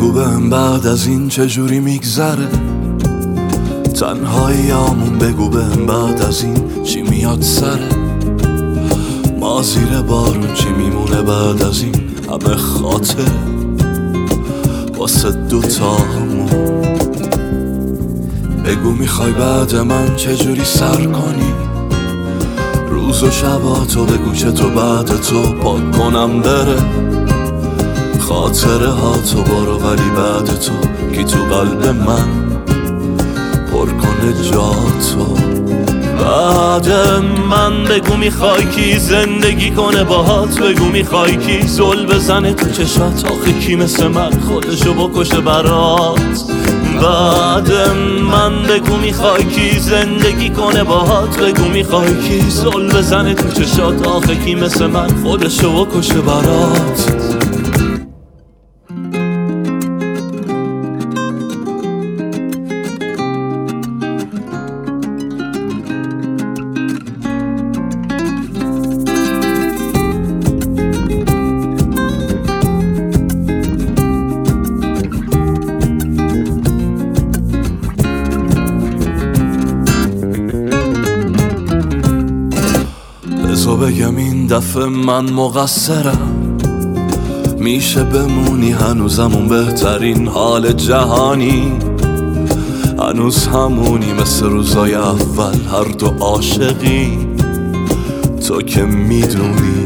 بگو بهم بعد از این چجوری میگذره تنهاییامون، بگو بهم بعد از این چی میاد سره ما زیر بارون چی میمونه بعد از این همه خاطره واسه دوتامون. بگو میخوای بعد من چجوری سر کنی روز و شباتو، بگو چطور بعد تو پاک کنم بره خاطره ها تو برو، ولی بعد تو کی تو قلب من پر کنه جاتو بعد من. بگو میخوای کی زندگی کنه باهات، بگو میخوای کی زل بزنه تو چشات، آخه کی مثل من خودشو بکشه برات بعد من. بگو میخوای کی زندگی کنه باهات، بگو میخوای کی زل بزنه تو چشات، آخه کی مثل من خودشو بکشه برات. بذار بگم این دفعه من مقصرم، میشه بمونی هنوزمون بهترین حال جهانی، هنوز همونی مثل روزای اول هر دو عاشقی، تو که میدونی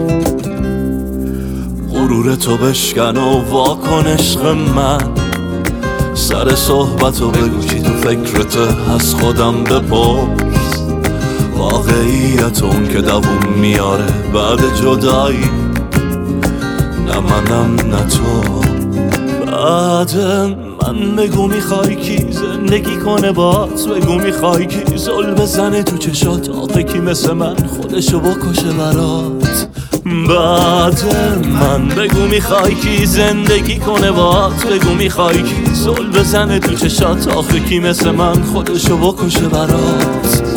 غرور تو بشکن و واکن عشق من، سر صحبتو بگو چی تو فکرته از خودم بپرس، واقعیت اون که دووم میاره بعد جدایی، نه منم نه تو بعد من. بگو میخوای کی زندگی کنه باهات، بگو میخوای کی زل بزنه تو چشات، آخه کی مثل من خودشو بکشه برات بعد من. بگو میخوای کی زندگی کنه باهات، بگو میخوای کی زل بزنه تو چشات، آخه کی مثل من خودشو بکشه برات.